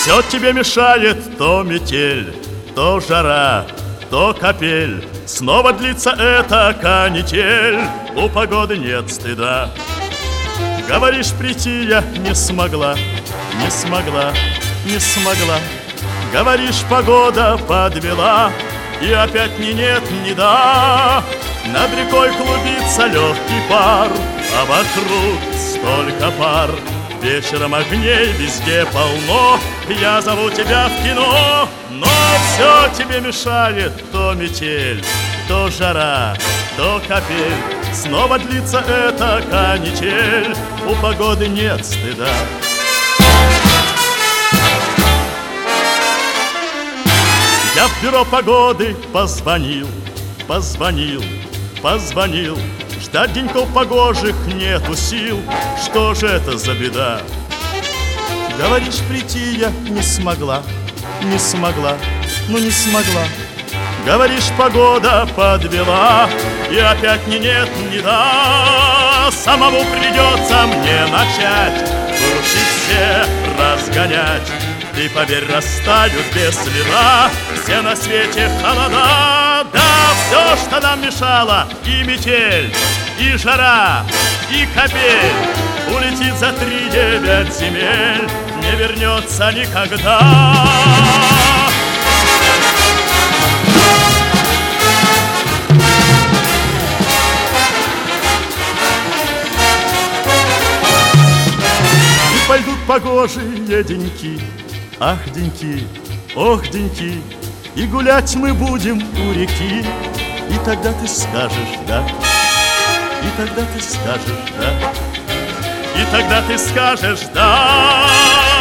Все тебе мешает, то метель, то жара, то капель. Снова длится эта канитель, у погоды нет стыда. Говоришь, прийти я не смогла, не смогла, не смогла. Говоришь, погода подвела, и опять ни нет, ни да. Над рекой клубится легкий пар, а вокруг столько пар. Вечером огней везде полно, я зову тебя в кино. Но все тебе мешает, то метель, то жара, то капель. Снова длится эта канитель, у погоды нет стыда. Я в бюро погоды позвонил, позвонил, позвонил. Ждать деньков погожих нету сил, что же это за беда? Говоришь, прийти я не смогла, не смогла, ну не смогла. Говоришь, погода подвела, и опять ни нет, ни да. Самому придется мне начать тучи все разгонять. Ты, поверь, растают без следа все на свете холода. Да, все, что нам мешало, и метель, и жара, и капель, улетит за 3-9 земель, не вернется никогда. И пойдут погожие деньки, ах, деньки, ох, деньки, и гулять мы будем у реки. И тогда ты скажешь да, и тогда ты скажешь да, и тогда ты скажешь да.